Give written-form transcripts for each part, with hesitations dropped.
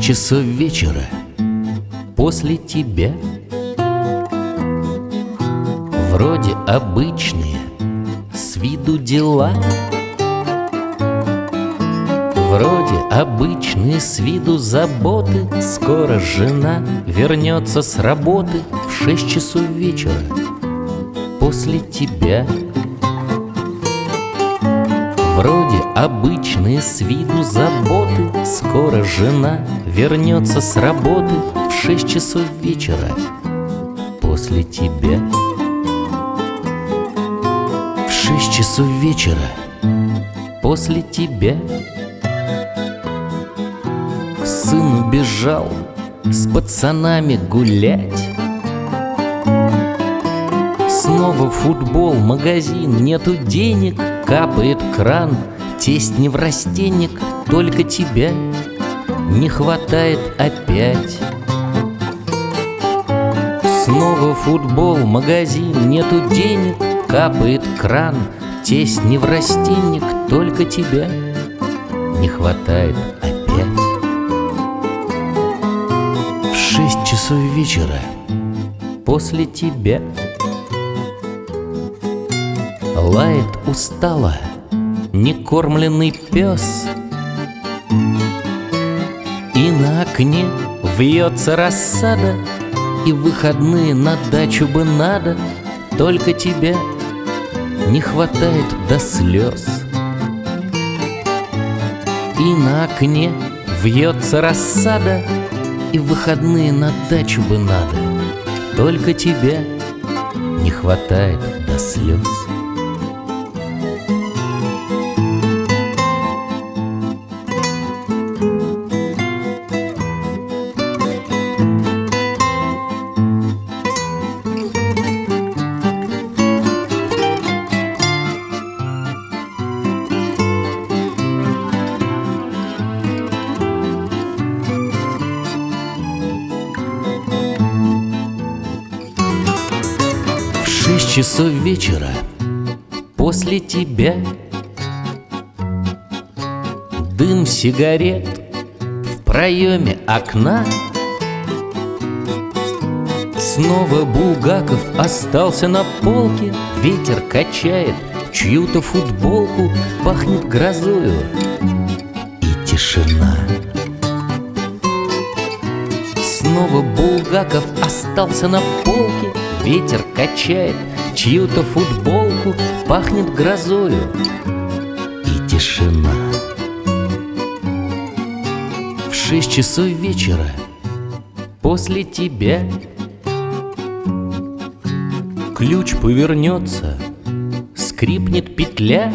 часов вечера после тебя. Вроде обычные с виду дела, вроде обычные с виду заботы. Скоро жена вернется с работы в 6 часов вечера после тебя. Вроде обычные с виду заботы. Скоро жена вернется с работы в 6 часов вечера после тебя. В 6 часов вечера после тебя. Сын убежал с пацанами гулять. Снова футбол, магазин, нету денег. Капает кран, тесть неврастенник. Только тебя не хватает опять. Снова футбол, магазин, нету денег. Капает кран, тесть неврастенник. Только тебя не хватает опять. В 6 часов вечера после тебя. Лает устало некормленный пес, и на окне вьется рассада. И в выходные на дачу бы надо. Только тебя не хватает до слез. И на окне вьется рассада. И в выходные на дачу бы надо. Только тебя не хватает до слез. В 6 часов вечера после тебя. Дым сигарет в проеме окна. Снова Булгаков остался на полке. Ветер качает чью-то футболку. Пахнет грозою и тишина. Снова Булгаков остался на полке. Ветер качает чью-то футболку. Пахнет грозою и тишина. В 6 часов вечера после тебя. Ключ повернется, скрипнет петля.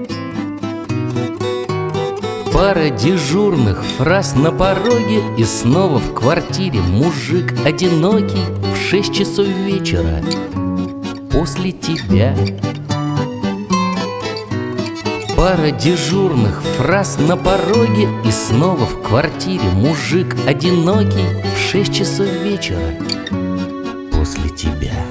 Пара дежурных фраз на пороге. И снова в квартире мужик одинокий. В 6 часов вечера после тебя. Пара дежурных фраз на пороге. И снова в квартире мужик одинокий. В 6 часов вечера после тебя.